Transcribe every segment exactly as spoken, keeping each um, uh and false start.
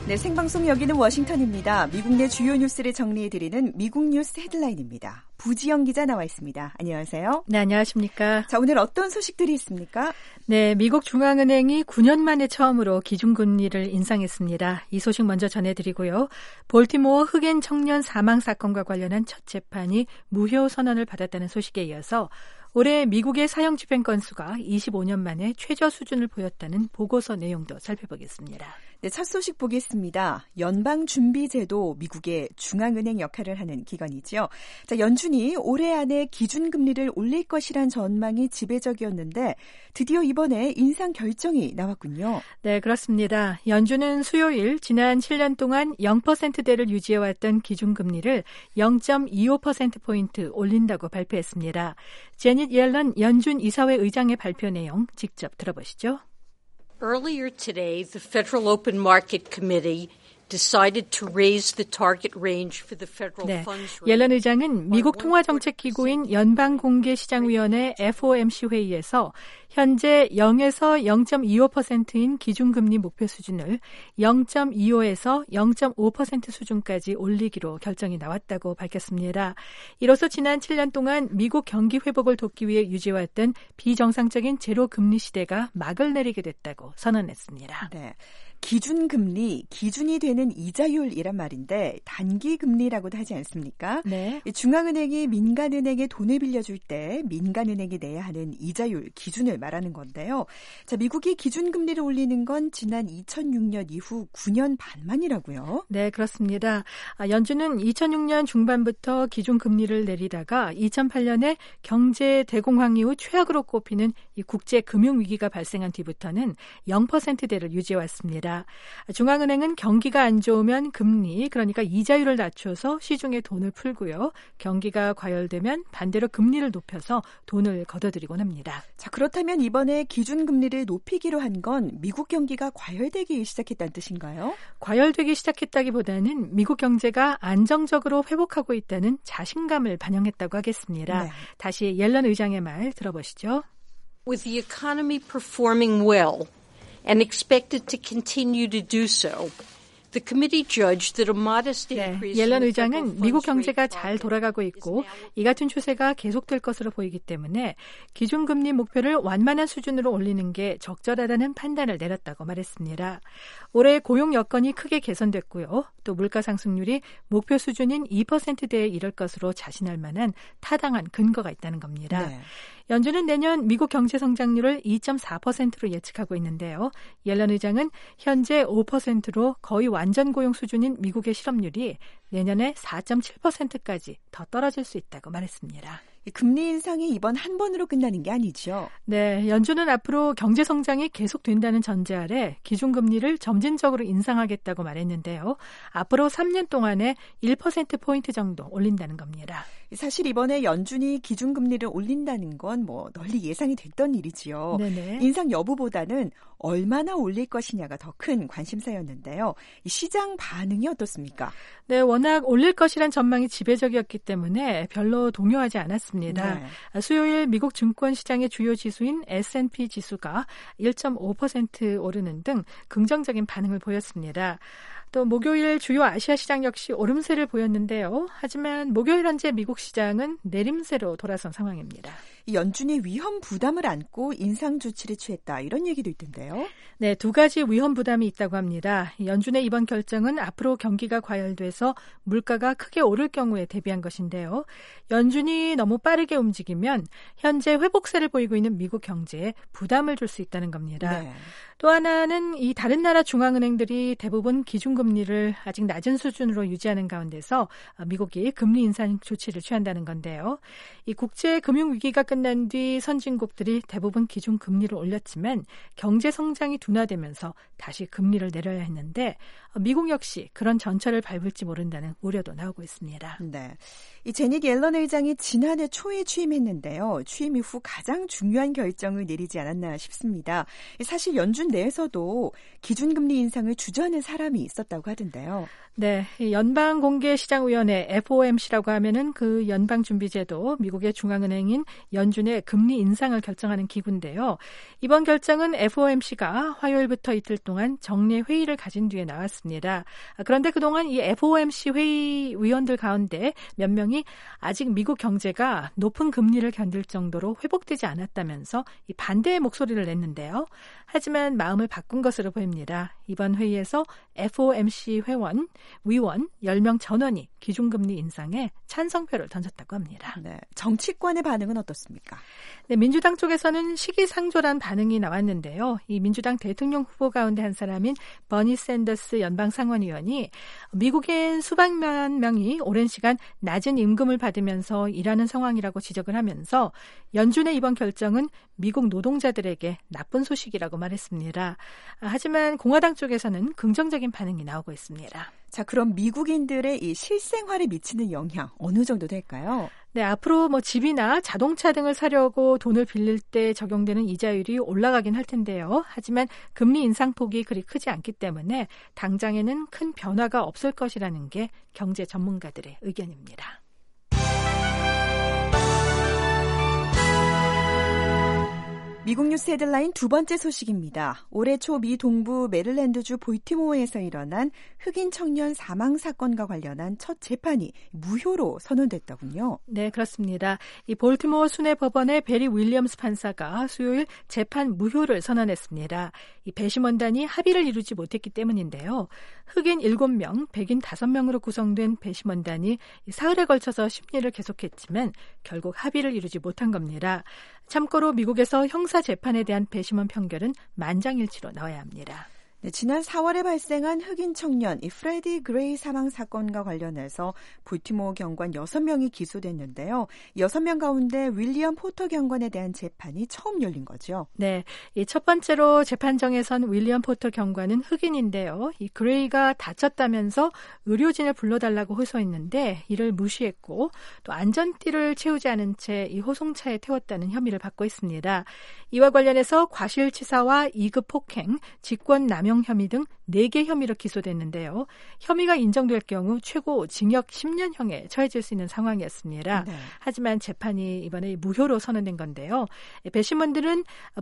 네, 생방송 여기는 워싱턴입니다. 미국 내 주요 뉴스를 정리해드리는 미국 뉴스 헤드라인입니다. 부지영 기자 나와 있습니다. 안녕하세요. 네, 안녕하십니까. 자, 오늘 어떤 소식들이 있습니까? 네, 미국 중앙은행이 구 년 만에 처음으로 기준금리를 인상했습니다. 이 소식 먼저 전해드리고요. 볼티모어 흑인 청년 사망 사건과 관련한 첫 재판이 무효 선언을 받았다는 소식에 이어서 올해 미국의 사형 집행 건수가 이십오 년 만에 최저 수준을 보였다는 보고서 내용도 살펴보겠습니다. 네, 첫 소식 보겠습니다. 연방준비제도, 미국의 중앙은행 역할을 하는 기관이죠. 자, 연준이 올해 안에 기준금리를 올릴 것이란 전망이 지배적이었는데 드디어 이번에 인상 결정이 나왔군요. 네, 그렇습니다. 연준은 수요일 지난 칠 년 동안 영 퍼센트대를 유지해왔던 기준금리를 영 점 이오 퍼센트포인트 올린다고 발표했습니다. 제닛 옐런 연준 이사회 의장의 발표 내용 직접 들어보시죠. Earlier today, the Federal Open Market Committee decided to raise the target range for the federal 네, funds rate. 옐런 의장은 미국 통화정책기구인 연방공개시장위원회 에프오엠씨 회의에서 현재 영에서 영 점 이오 퍼센트인 기준금리 목표 수준을 영 점 이오에서 영 점 오 퍼센트 수준까지 올리기로 결정이 나왔다고 밝혔습니다. 이로써 지난 칠 년 동안 미국 경기 회복을 돕기 위해 유지해왔던 비정상적인 제로 금리 시대가 막을 내리게 됐다고 선언했습니다. 네. 기준금리, 기준이 되는 이자율이란 말인데 단기금리라고도 하지 않습니까? 네. 중앙은행이 민간은행에 돈을 빌려줄 때 민간은행이 내야 하는 이자율 기준을 말하는 건데요. 자, 미국이 기준금리를 올리는 건 지난 이천육 년 이후 구 년 반 만이라고요? 네, 그렇습니다. 연준은 이천육 년 중반부터 기준금리를 내리다가 이천팔 년에 경제 대공황 이후 최악으로 꼽히는 이 국제 금융위기가 발생한 뒤부터는 영 퍼센트대를 유지해왔습니다. 중앙은행은 경기가 안 좋으면 금리, 그러니까 이자율을 낮춰서 시중에 돈을 풀고요. 경기가 과열되면 반대로 금리를 높여서 돈을 걷어들이곤 합니다. 자, 그렇다면 이번에 기준금리를 높이기로 한 건 미국 경기가 과열되기 시작했다는 뜻인가요? 과열되기 시작했다기보다는 미국 경제가 안정적으로 회복하고 있다는 자신감을 반영했다고 하겠습니다. 네. 다시 옐런 의장의 말 들어보시죠. With the economy performing well and expected to continue to do so, the committee judged that a modest increase. 네, 옐런 의장은 미국 경제가 잘 돌아가고 있고 이 같은 추세가 계속될 것으로 보이기 때문에 기준금리 목표를 완만한 수준으로 올리는 게 적절하다는 판단을 내렸다고 말했습니다. 올해 고용 여건이 크게 개선됐고요. 또 물가 상승률이 목표 수준인 이 퍼센트대에 이를 것으로 자신할 만한 타당한 근거가 있다는 겁니다. 네. 연준은 내년 미국 경제 성장률을 이 점 사 퍼센트로 예측하고 있는데요. 옐런 의장은 현재 오 퍼센트로 거의 완전 고용 수준인 미국의 실업률이 내년에 사 점 칠 퍼센트까지 더 떨어질 수 있다고 말했습니다. 금리 인상이 이번 한 번으로 끝나는 게 아니죠. 네, 연준은 앞으로 경제 성장이 계속된다는 전제 아래 기준금리를 점진적으로 인상하겠다고 말했는데요. 앞으로 삼 년 동안에 일 퍼센트포인트 정도 올린다는 겁니다. 사실 이번에 연준이 기준금리를 올린다는 건 뭐 널리 예상이 됐던 일이지요. 네네. 인상 여부보다는 얼마나 올릴 것이냐가 더 큰 관심사였는데요. 시장 반응이 어떻습니까? 네, 워낙 올릴 것이란 전망이 지배적이었기 때문에 별로 동요하지 않았습니다. 네. 수요일 미국 증권시장의 주요 지수인 에스 앤 피 지수가 일 점 오 퍼센트 오르는 등 긍정적인 반응을 보였습니다. 또 목요일 주요 아시아 시장 역시 오름세를 보였는데요. 하지만 목요일 현재 미국 시장은 내림세로 돌아선 상황입니다. 연준이 위험 부담을 안고 인상 조치를 취했다, 이런 얘기도 있던데요. 네, 두 가지 위험 부담이 있다고 합니다. 연준의 이번 결정은 앞으로 경기가 과열돼서 물가가 크게 오를 경우에 대비한 것인데요. 연준이 너무 빠르게 움직이면 현재 회복세를 보이고 있는 미국 경제에 부담을 줄 수 있다는 겁니다. 네. 또 하나는 이 다른 나라 중앙은행들이 대부분 기준금리를 아직 낮은 수준으로 유지하는 가운데서 미국이 금리 인상 조치를 취한다는 건데요. 이 국제 금융 위기가 끝난 뒤 선진국들이 대부분 기준금리를 올렸지만 경제 성장이 둔화되면서 다시 금리를 내려야 했는데 미국 역시 그런 전철을 밟을지 모른다는 우려도 나오고 있습니다. 네, 이 제닛 옐런 의장이 지난해 초에 취임했는데요. 취임 이후 가장 중요한 결정을 내리지 않았나 싶습니다. 사실 연준 연준 내에서도 기준금리 인상을 주저하는 사람이 있었다고 하던데요. 네, 연방공개시장위원회 에프오엠씨라고 하면은 그 연방준비제도, 미국의 중앙은행인 연준의 금리 인상을 결정하는 기구인데요. 이번 결정은 에프오엠씨가 화요일부터 이틀 동안 정례 회의를 가진 뒤에 나왔습니다. 그런데 그동안 이 에프오엠씨 회의 위원들 가운데 몇 명이 아직 미국 경제가 높은 금리를 견딜 정도로 회복되지 않았다면서 이 반대의 목소리를 냈는데요. 하지만 마음을 바꾼 것으로 보입니다. 이번 회의에서 에프오엠씨 회원, 위원 열 명 전원이 기준금리 인상에 찬성표를 던졌다고 합니다. 네, 정치권의 반응은 어떻습니까? 네, 민주당 쪽에서는 시기상조란 반응이 나왔는데요. 이 민주당 대통령 후보 가운데 한 사람인 버니 샌더스 연방상원의원이 미국인 수백만 명이 오랜 시간 낮은 임금을 받으면서 일하는 상황이라고 지적을 하면서 연준의 이번 결정은 미국 노동자들에게 나쁜 소식이라고 말했습니다. 하지만 공화당 쪽에서는 긍정적인 반응이 나오고 있습니다. 자, 그럼 미국인들의 이 실생활에 미치는 영향 어느 정도 될까요? 네, 앞으로 뭐 집이나 자동차 등을 사려고 돈을 빌릴 때 적용되는 이자율이 올라가긴 할 텐데요. 하지만 금리 인상폭이 그리 크지 않기 때문에 당장에는 큰 변화가 없을 것이라는 게 경제 전문가들의 의견입니다. 미국 뉴스 헤드라인 두 번째 소식입니다. 올해 초 미 동부 메릴랜드주 볼티모어에서 일어난 흑인 청년 사망 사건과 관련한 첫 재판이 무효로 선언됐더군요. 네, 그렇습니다. 이 볼티모어 순회 법원의 베리 윌리엄스 판사가 수요일 재판 무효를 선언했습니다. 이 배심원단이 합의를 이루지 못했기 때문인데요. 흑인 일곱 명, 백인 다섯 명으로 구성된 배심원단이 사흘에 걸쳐서 심리를 계속했지만 결국 합의를 이루지 못한 겁니다. 참고로 미국에서 형사 재판에 대한 배심원 판결은 만장일치로 나와야 합니다. 네, 지난 사월에 발생한 흑인 청년 이 프레디 그레이 사망 사건과 관련해서 볼티모어 경관 여섯 명이 기소됐는데요. 여섯 명 가운데 윌리엄 포터 경관에 대한 재판이 처음 열린 거죠. 네, 이 첫 번째로 재판정에 선 윌리엄 포터 경관은 흑인인데요. 이 그레이가 다쳤다면서 의료진을 불러달라고 호소했는데 이를 무시했고 또 안전띠를 채우지 않은 채 이 호송차에 태웠다는 혐의를 받고 있습니다. 이와 관련해서 과실치사와 이급 폭행, 직권 남용 혐의 등 네 개 혐의로 기소됐는데요. 혐의가 인정될 경우 최고 징역 십 년형에 처해질 수 있는 상황이었습니다. 네. 하지만 재판이 이번에 무효로 선언된 건데요. 배심원들은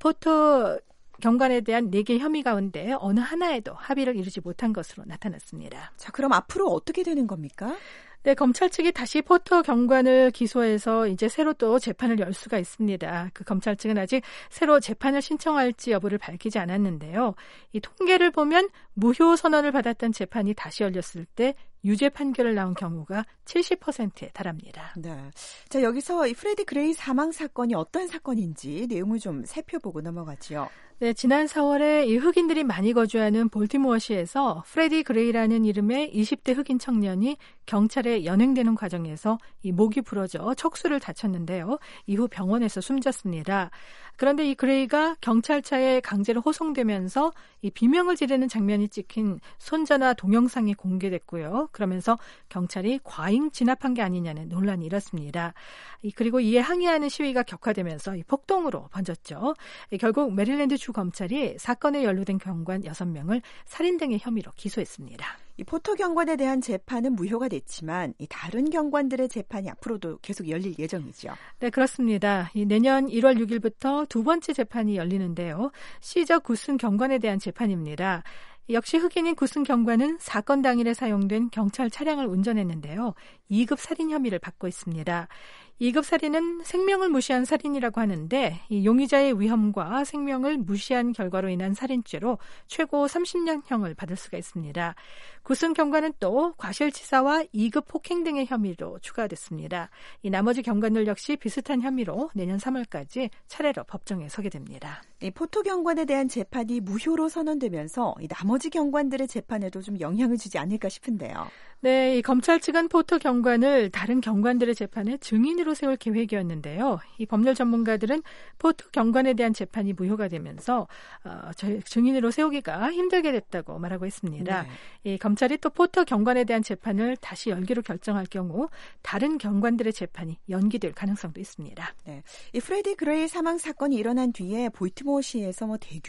포터 경관에 대한 네 개 혐의 가운데 어느 하나에도 합의를 이루지 못한 것으로 나타났습니다. 자, 그럼 앞으로 어떻게 되는 겁니까? 네, 검찰 측이 다시 포터 경관을 기소해서 이제 새로 또 재판을 열 수가 있습니다. 그 검찰 측은 아직 새로 재판을 신청할지 여부를 밝히지 않았는데요. 이 통계를 보면 무효 선언을 받았던 재판이 다시 열렸을 때 유죄 판결을 나온 경우가 칠십 퍼센트에 달합니다. 네. 자, 여기서 이 프레디 그레이 사망 사건이 어떤 사건인지 내용을 좀 살펴보고 넘어가지요. 네, 지난 사월에 이 흑인들이 많이 거주하는 볼티모어시에서 프레디 그레이라는 이름의 이십 대 흑인 청년이 경찰에 연행되는 과정에서 이 목이 부러져 척수를 다쳤는데요. 이후 병원에서 숨졌습니다. 그런데 이 그레이가 경찰차에 강제로 호송되면서 이 비명을 지르는 장면이 찍힌 손전화 동영상이 공개됐고요. 그러면서 경찰이 과잉 진압한 게 아니냐는 논란이 일었습니다. 그리고 이에 항의하는 시위가 격화되면서 이 폭동으로 번졌죠. 결국 메릴랜드 주 검찰이 사건에 연루된 경관 여섯 명을 살인 등의 혐의로 기소했습니다. 이 포터 경관에 대한 재판은 무효가 됐지만 이 다른 경관들의 재판이 앞으로도 계속 열릴 예정이죠. 네, 그렇습니다. 이 내년 일월 육일부터 두 번째 재판이 열리는데요. 시저 구슨 경관에 대한 재판입니다. 역시 흑인인 구슨 경관은 사건 당일에 사용된 경찰 차량을 운전했는데요. 이 급 살인 혐의를 받고 있습니다. 이 급 살인은 생명을 무시한 살인이라고 하는데 이 용의자의 위험과 생명을 무시한 결과로 인한 살인죄로 최고 삼십 년형을 받을 수가 있습니다. 구슨 경관은 또 과실치사와 이 급 폭행 등의 혐의로 추가됐습니다. 이 나머지 경관들 역시 비슷한 혐의로 내년 삼월까지 차례로 법정에 서게 됩니다. 이 포터 경관에 대한 재판이 무효로 선언되면서 이 나머지 경관들의 재판에도 좀 영향을 주지 않을까 싶은데요. 네, 이 검찰 측은 포터 경관을 다른 경관들의 재판에 증인으로 세울 계획이었는데요. 이 법률 전문가들은 포터 경관에 대한 재판이 무효가 되면서 어, 증인으로 세우기가 힘들게 됐다고 말하고 있습니다. 네. 이 검찰이 또 포터 경관에 대한 재판을 다시 열기로 결정할 경우 다른 경관들의 재판이 연기될 가능성도 있습니다. 네, 이 프레디 그레이 사망 사건이 일어난 뒤에 볼티모어시에서 뭐 대규모 폭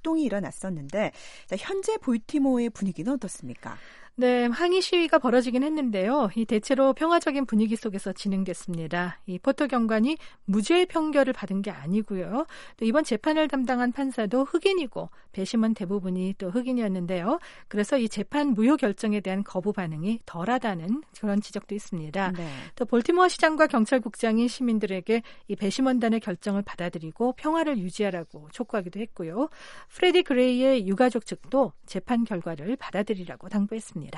폭동이 일어났었는데 자, 현재 볼티모어의 분위기는 어떻습니까? 네, 항의 시위가 벌어지긴 했는데요. 이 대체로 평화적인 분위기 속에서 진행됐습니다. 이 포터 경관이 무죄의 판결을 받은 게 아니고요. 또 이번 재판을 담당한 판사도 흑인이고 배심원 대부분이 또 흑인이었는데요. 그래서 이 재판 무효 결정에 대한 거부 반응이 덜하다는 그런 지적도 있습니다. 네. 또 볼티모어 시장과 경찰국장이 시민들에게 이 배심원단의 결정을 받아들이고 평화를 유지하라고 촉구하기도 했고요. 프레디 그레이의 유가족 측도 재판 결과를 받아들이라고 당부했습니다.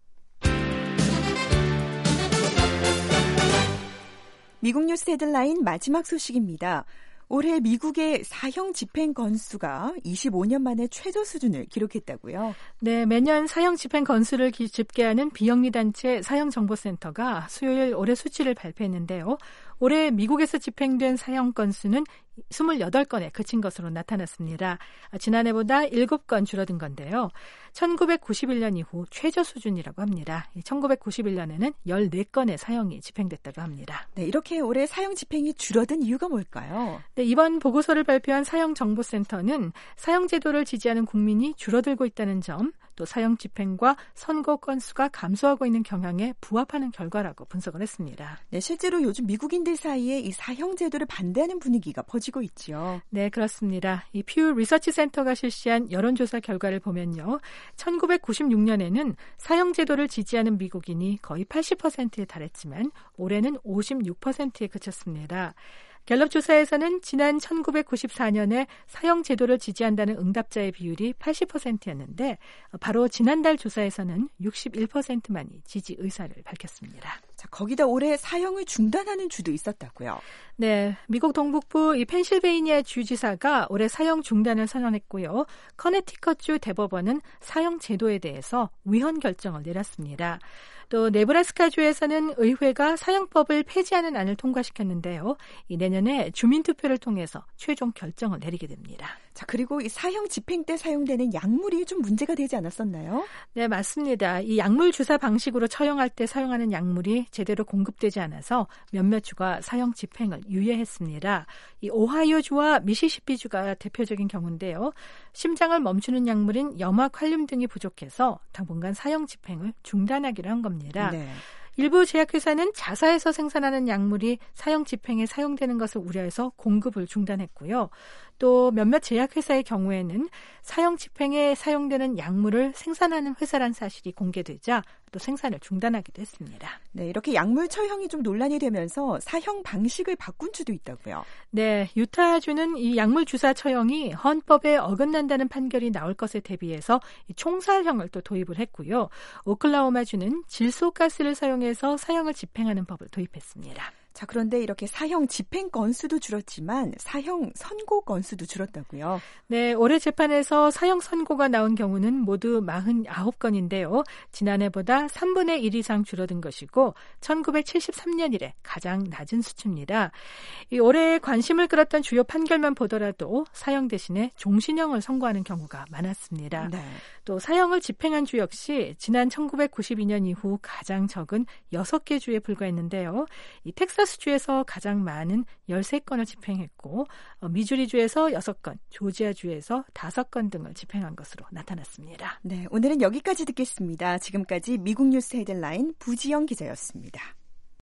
미국 뉴스 헤드라인 마지막 소식입니다. 올해 미국의 사형 집행 건수가 이십오 년 만에 최저 수준을 기록했다고요? 네, 매년 사형 집행 건수를 집계하는 비영리 단체 사형정보센터가 수요일 올해 수치를 발표했는데요. 올해 미국에서 집행된 사형 건수는 이십팔 건에 그친 것으로 나타났습니다. 지난해보다 일곱 건 줄어든 건데요. 천구백구십일 년 이후 최저 수준이라고 합니다. 천구백구십일 년에는 열네 건의 사형이 집행됐다고 합니다. 네, 이렇게 올해 사형 집행이 줄어든 이유가 뭘까요? 네, 이번 보고서를 발표한 사형정보센터는 사형 제도를 지지하는 국민이 줄어들고 있다는 점, 또 사형 집행과 선고 건수가 감소하고 있는 경향에 부합하는 결과라고 분석을 했습니다. 네, 실제로 요즘 미국인들 사이에 이 사형 제도를 반대하는 분위기가 퍼지고 있죠. 네, 그렇습니다. 이 퓨 리서치 센터가 실시한 여론조사 결과를 보면요. 천구백구십육 년에는 사형 제도를 지지하는 미국인이 거의 팔십 퍼센트에 달했지만 올해는 오십육 퍼센트에 그쳤습니다. 갤럽 조사에서는 지난 천구백구십사 년에 사형 제도를 지지한다는 응답자의 비율이 팔십 퍼센트였는데 바로 지난달 조사에서는 육십일 퍼센트만이 지지 의사를 밝혔습니다. 자, 거기다 올해 사형을 중단하는 주도 있었다고요? 네, 미국 동북부 이 펜실베이니아 주지사가 올해 사형 중단을 선언했고요. 커네티컷주 대법원은 사형 제도에 대해서 위헌 결정을 내렸습니다. 또 네브라스카주에서는 의회가 사형법을 폐지하는 안을 통과시켰는데요. 이 내년에 주민투표를 통해서 최종 결정을 내리게 됩니다. 자, 그리고 이 사형 집행 때 사용되는 약물이 좀 문제가 되지 않았었나요? 네, 맞습니다. 이 약물 주사 방식으로 처형할 때 사용하는 약물이 제대로 공급되지 않아서 몇몇 주가 사형 집행을 유예했습니다. 이 오하이오주와 미시시피주가 대표적인 경우인데요. 심장을 멈추는 약물인 염화칼륨 등이 부족해서 당분간 사형 집행을 중단하기로 한 겁니다. 네. 일부 제약회사는 자사에서 생산하는 약물이 사형 집행에 사용되는 것을 우려해서 공급을 중단했고요. 또 몇몇 제약회사의 경우에는 사형 집행에 사용되는 약물을 생산하는 회사란 사실이 공개되자 또 생산을 중단하기도 했습니다. 네, 이렇게 약물 처형이 좀 논란이 되면서 사형 방식을 바꾼 주도 있다고요. 네, 유타주는 이 약물 주사 처형이 헌법에 어긋난다는 판결이 나올 것에 대비해서 총살형을 또 도입을 했고요. 오클라호마주는 질소가스를 사용해서 사형을 집행하는 법을 도입했습니다. 자, 그런데 이렇게 사형 집행 건수도 줄었지만 사형 선고 건수도 줄었다고요? 네, 올해 재판에서 사형 선고가 나온 경우는 모두 사십구 건인데요. 지난해보다 삼분의 일 이상 줄어든 것이고 천구백칠십삼 년 이래 가장 낮은 수치입니다. 이 올해 관심을 끌었던 주요 판결만 보더라도 사형 대신에 종신형을 선고하는 경우가 많았습니다. 네. 또 사형을 집행한 주 역시 지난 천구백구십이 년 이후 가장 적은 여섯 개 주에 불과했는데요. 이 텍사스주에서 가장 많은 열세 건을 집행했고 미주리주에서 여섯 건, 조지아주에서 다섯 건 등을 집행한 것으로 나타났습니다. 네, 오늘은 여기까지 듣겠습니다. 지금까지 미국 뉴스 헤드라인 부지영 기자였습니다.